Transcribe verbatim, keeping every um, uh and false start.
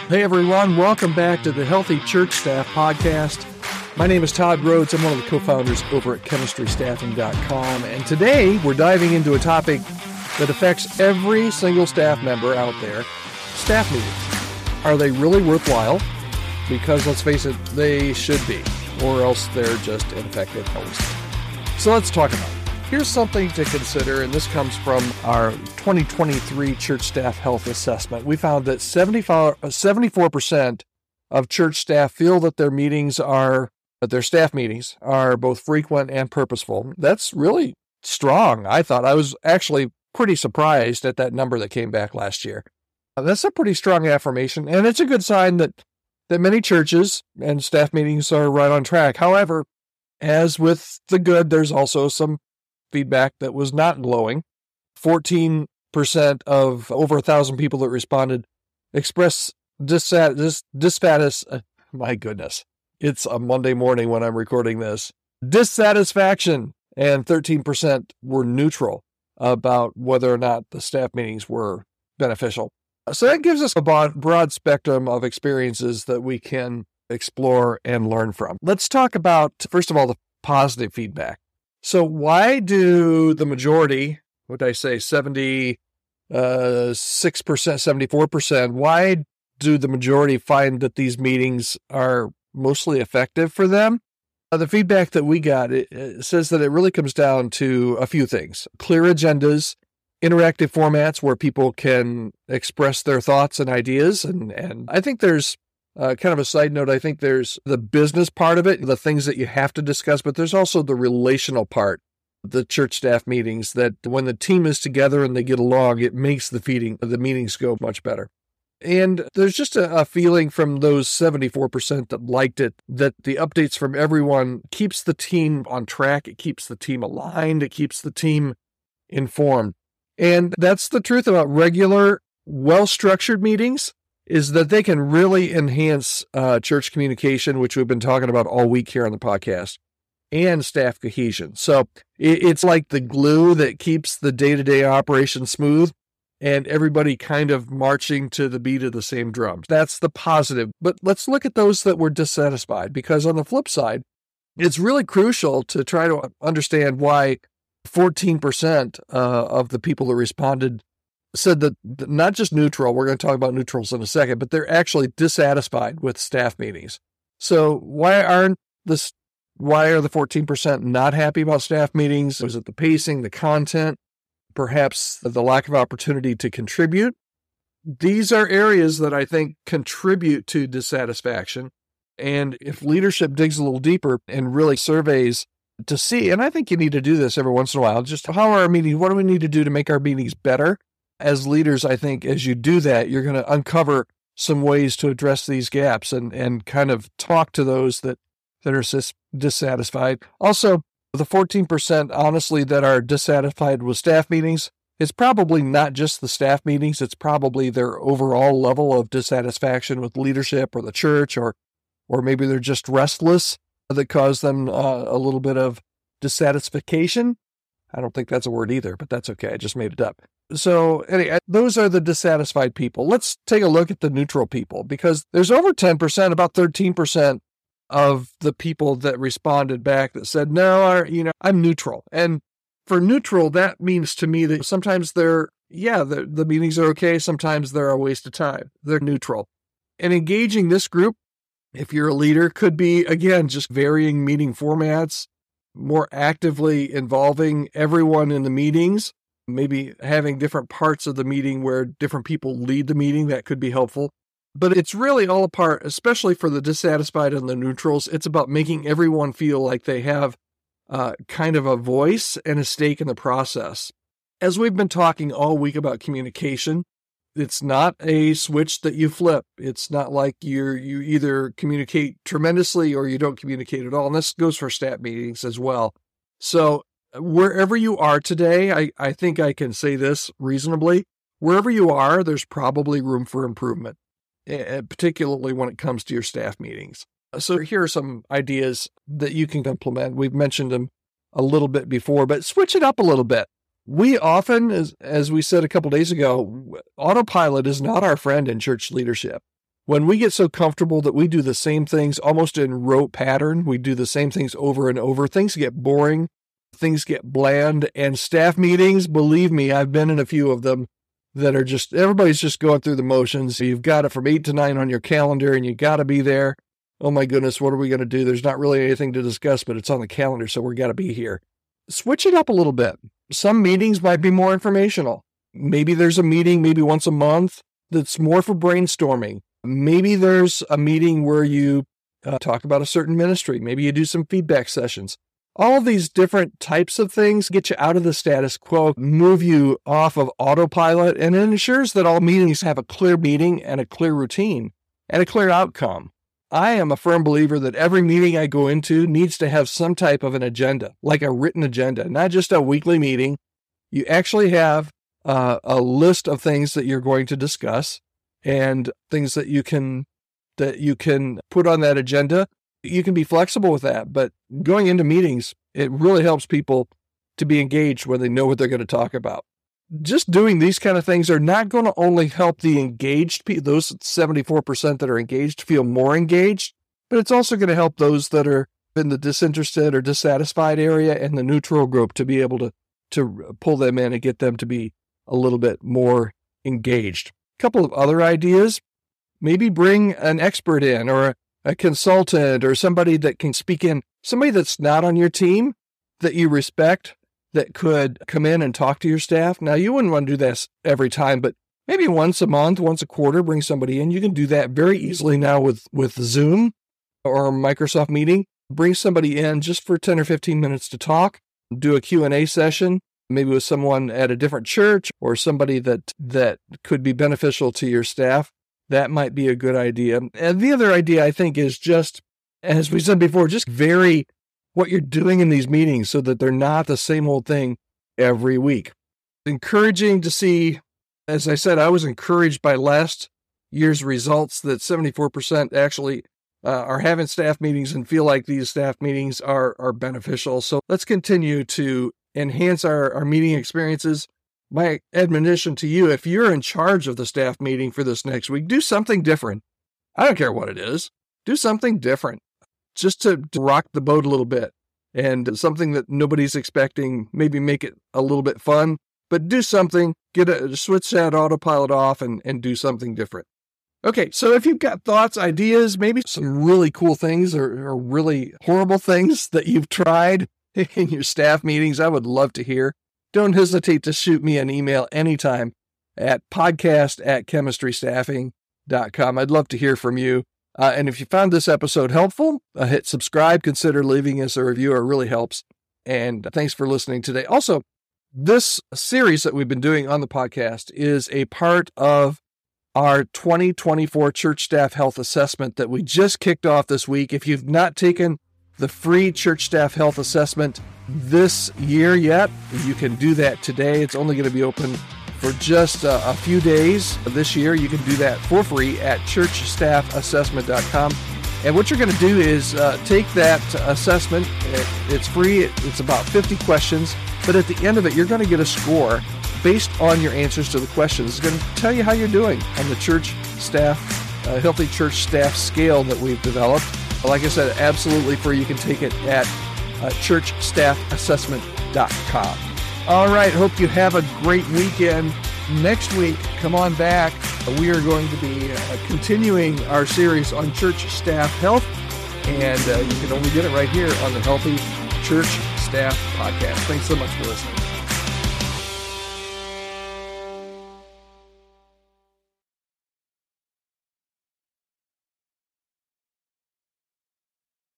Hey everyone, welcome back to the Healthy Church Staff Podcast. My name is Todd Rhodes. I'm one of the co-founders over at chemistry staffing dot com, and today we're diving into a topic that affects every single staff member out there: staff meetings. Are they really worthwhile? Because let's face it, they should be, or else they're just ineffective hosts. So let's talk about it. Here's something to consider, and this comes from our twenty twenty-three Church Staff Health Assessment. We found that seventy-four percent of church staff feel that their meetings are, that their staff meetings are both frequent and purposeful. That's really strong, I thought. I was actually pretty surprised at that number that came back last year. That's a pretty strong affirmation, and it's a good sign that, that many churches and staff meetings are right on track. However, as with the good, there's also some feedback that was not glowing. fourteen percent of over a thousand people that responded express dissat- dis- dissatis- uh, my goodness, it's a Monday morning when I'm recording this, dissatisfaction, and thirteen percent were neutral about whether or not the staff meetings were beneficial. So that gives us a broad, broad spectrum of experiences that we can explore and learn from. Let's talk about, first of all, the positive feedback. So why do the majority, what did I say, seventy-six percent, seventy-four percent, why do the majority find that these meetings are mostly effective for them? Uh, the feedback that we got, it, it says that it really comes down to a few things: clear agendas, interactive formats where people can express their thoughts and ideas. And, and I think there's Uh, kind of a side note, I think there's the business part of it, the things that you have to discuss, but there's also the relational part, the church staff meetings, that when the team is together and they get along, it makes the feeding, the meetings go much better. And there's just a, a feeling from those seventy-four percent that liked it, that the updates from everyone keeps the team on track, it keeps the team aligned, it keeps the team informed. And that's the truth about regular, well-structured meetings, is that they can really enhance uh, church communication, which we've been talking about all week here on the podcast, and staff cohesion. So it, it's like the glue that keeps the day-to-day operation smooth and everybody kind of marching to the beat of the same drums. That's the positive. But let's look at those that were dissatisfied, because on the flip side, it's really crucial to try to understand why fourteen percent uh, of the people that responded said that not just neutral, we're going to talk about neutrals in a second, but they're actually dissatisfied with staff meetings. So why aren't this, why are the fourteen percent not happy about staff meetings? Was it the pacing, the content, perhaps the lack of opportunity to contribute? These are areas that I think contribute to dissatisfaction. And if leadership digs a little deeper and really surveys to see, and I think you need to do this every once in a while, just how are our meetings, what do we need to do to make our meetings better? As leaders, I think as you do that, you're going to uncover some ways to address these gaps and, and kind of talk to those that, that are dis- dissatisfied. Also, the fourteen percent, honestly, that are dissatisfied with staff meetings, it's probably not just the staff meetings. It's probably their overall level of dissatisfaction with leadership or the church, or or maybe they're just restless that cause them uh, a little bit of dissatisfaction. I don't think that's a word either, but that's okay. I just made it up. So anyway, those are the dissatisfied people. Let's take a look at the neutral people, because there's over ten percent, about thirteen percent of the people that responded back that said, no, I, you know, I'm neutral. And for neutral, that means to me that sometimes they're, yeah, the, the meetings are okay. Sometimes they're a waste of time. They're neutral. And engaging this group, if you're a leader, could be, again, just varying meeting formats, more actively involving everyone in the meetings, maybe having different parts of the meeting where different people lead the meeting. That could be helpful. But it's really all a part, especially for the dissatisfied and the neutrals. It's about making everyone feel like they have uh, kind of a voice and a stake in the process. As we've been talking all week about communication, it's not a switch that you flip. It's not like you're, you either communicate tremendously or you don't communicate at all. And this goes for staff meetings as well. So wherever you are today, I, I think I can say this reasonably. Wherever you are, there's probably room for improvement, particularly when it comes to your staff meetings. So here are some ideas that you can implement. We've mentioned them a little bit before, but switch it up a little bit. We often, as, as we said a couple days ago, autopilot is not our friend in church leadership. When we get so comfortable that we do the same things almost in rote pattern, we do the same things over and over, things get boring, things get bland, and staff meetings, believe me, I've been in a few of them that are just, everybody's just going through the motions. You've got it from eight to nine on your calendar and you got to be there. Oh my goodness, what are we going to do? There's not really anything to discuss, but it's on the calendar, so we got to be here. Switch it up a little bit. Some meetings might be more informational. Maybe there's a meeting maybe once a month that's more for brainstorming. Maybe there's a meeting where you uh, talk about a certain ministry. Maybe you do some feedback sessions. All of these different types of things get you out of the status quo, move you off of autopilot, and it ensures that all meetings have a clear meeting and a clear routine and a clear outcome. I am a firm believer that every meeting I go into needs to have some type of an agenda, like a written agenda, not just a weekly meeting. You actually have uh, a list of things that you're going to discuss and things that you can that you can put on that agenda. You can be flexible with that, but going into meetings, it really helps people to be engaged when they know what they're going to talk about. Just doing these kind of things are not going to only help the engaged people, those seventy-four percent that are engaged, feel more engaged, but it's also going to help those that are in the disinterested or dissatisfied area and the neutral group to be able to, to pull them in and get them to be a little bit more engaged. A couple of other ideas, maybe bring an expert in or a a consultant or somebody that can speak in, somebody that's not on your team that you respect that could come in and talk to your staff. Now, you wouldn't want to do this every time, but maybe once a month, once a quarter, bring somebody in. You can do that very easily now with, with Zoom or Microsoft Meeting. Bring somebody in just for ten or fifteen minutes to talk, do a Q and A session, maybe with someone at a different church or somebody that, that could be beneficial to your staff. That might be a good idea. And the other idea, I think, is just, as we said before, just vary what you're doing in these meetings so that they're not the same old thing every week. Encouraging to see, as I said, I was encouraged by last year's results that seventy-four percent actually uh, are having staff meetings and feel like these staff meetings are, are beneficial. So let's continue to enhance our, our meeting experiences. My admonition to you, if you're in charge of the staff meeting for this next week, do something different. I don't care what it is. Do something different just to, to rock the boat a little bit and something that nobody's expecting, maybe make it a little bit fun, but do something, get a switch that autopilot off and, and do something different. Okay, so if you've got thoughts, ideas, maybe some really cool things or, or really horrible things that you've tried in your staff meetings, I would love to hear. Don't hesitate to shoot me an email anytime at podcast at chemistry staffing dot com. I'd love to hear from you. Uh, and if you found this episode helpful, uh, hit subscribe. Consider leaving us a review. It really helps. And thanks for listening today. Also, this series that we've been doing on the podcast is a part of our twenty twenty-four Church Staff Health Assessment that we just kicked off this week. If you've not taken the free Church Staff Health Assessment this year yet, you can do that today. It's only going to be open for just uh, a few days this year. You can do that for free at church staff assessment dot com. And what you're going to do is uh, take that assessment. It, it's free. It, it's about fifty questions. But at the end of it, you're going to get a score based on your answers to the questions. It's going to tell you how you're doing on the church staff, uh, healthy church staff scale that we've developed. Like I said, absolutely free. You can take it at uh, church staff assessment dot com. All right. Hope you have a great weekend. Next week, come on back. We are going to be uh, continuing our series on church staff health, and uh, you can only get it right here on the Healthy Church Staff Podcast. Thanks so much for listening.